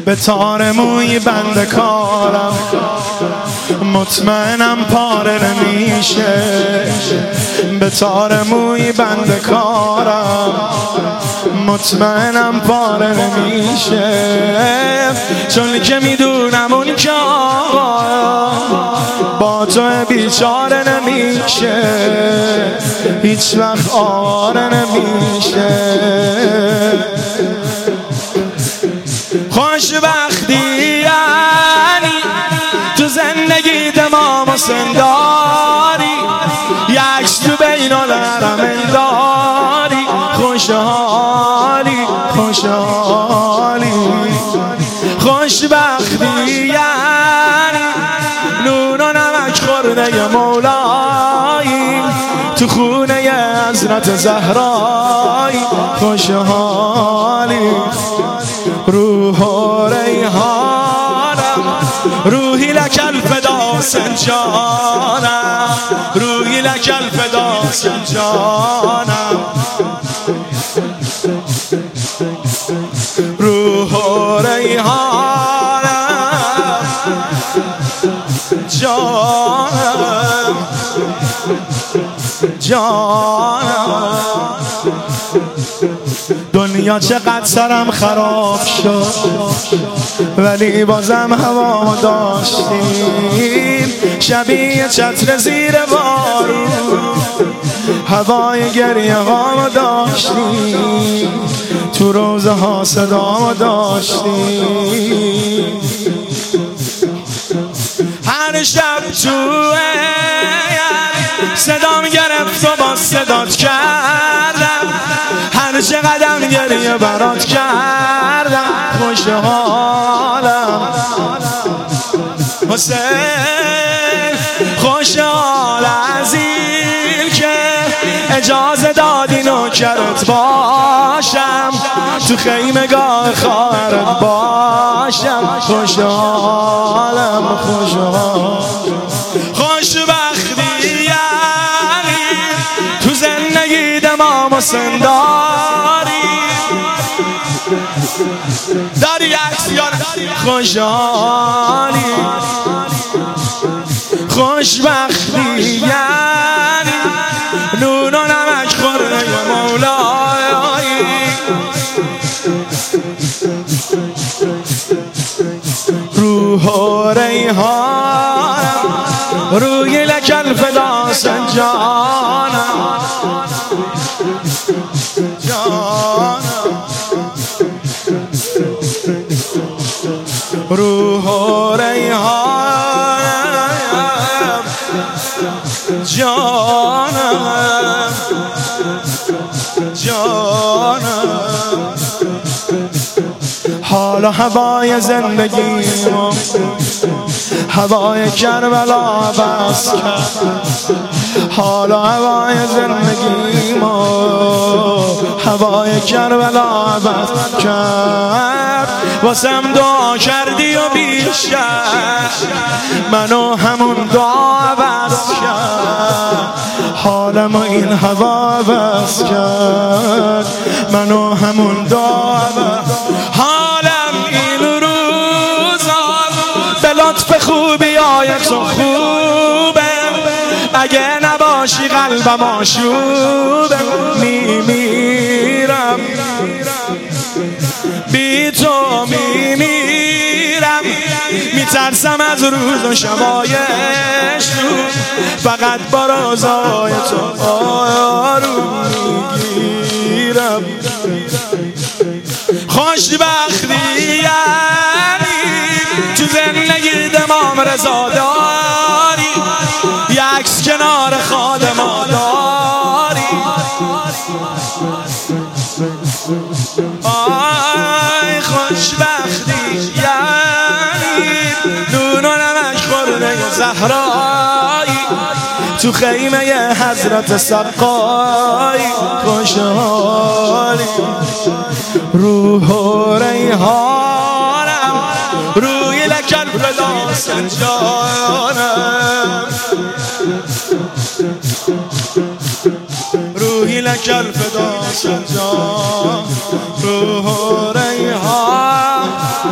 به تار موی بند کارم، مطمئنم پاره نمیشه. به تار موی بند کارم، مطمئنم پاره نمیشه. چون که میدونم اون که با تو بیچاره نمیشه، هیچ وقت آواره نمیشه. خوشبختی یعنی تو زندگی تمام و سنداری، یکس تو بین الحرمین داری. خوشحالی خوشحالی خوشبختی یعنی نون و نمک خورده مولایی تو خونه حضرت زهرایی. خوشحالی روح و ریحانم، روحی لک الفدا سنجانم، روحی لک الفدا سنجانم. روح و ریحانم جانم جانم. دنیا چقدر سرم خراب شد ولی بازم هوا داشتیم، شبیه چتر زیر بارون هوای گریه ها داشتیم، تو روزه ها صدا داشتیم. هر شب تو صدام گرفت و با صدات کردم، هر چه قدم گریه برات کردم. خوشحالم حسین، خوشحال از این که اجازه دادی نوکرت باشم، تو خیمگاه خواهرت باشم. خوشحالم خوشحال. خوشبختی یعنی تو زندگی دمام و سنداری داری عکس یار. خوشحالی خوشبختی یعنی نون و نمک خورده مولایی. روح و ریحانم، روی لک الفدا سنجانم جانم. روح و ریحانم جانم جانم. حالا هوای زندگیمو هوای کربلا بس کرد، حالا هوای زندگیمو هوای کربلا بس کرد. واسم دعا کردی و بیشتر منو همون دعا بس کرد، حالمو این هوا بس کرد منو همون دعا بس. حالم این روزا به لطف خوبی های تو خوبه، اگه نباشی قلبم آشوبه. میمیرم بی تو میمیرم، میترسم از روز و شبایش فقط با رازای تو آروم میگیرم. خوشبختی یعنی تو زندگی دمام رضا داری، یکس کنار خادما داری. آی خوشبختی یعنی نون و نمک خورده زهرایی تو خیمه حضرت سقایی. خوشحالی روح و ریحانم، روی لک الفدا سنجانم، روحی لک الفدا سنجان. روح و ریحان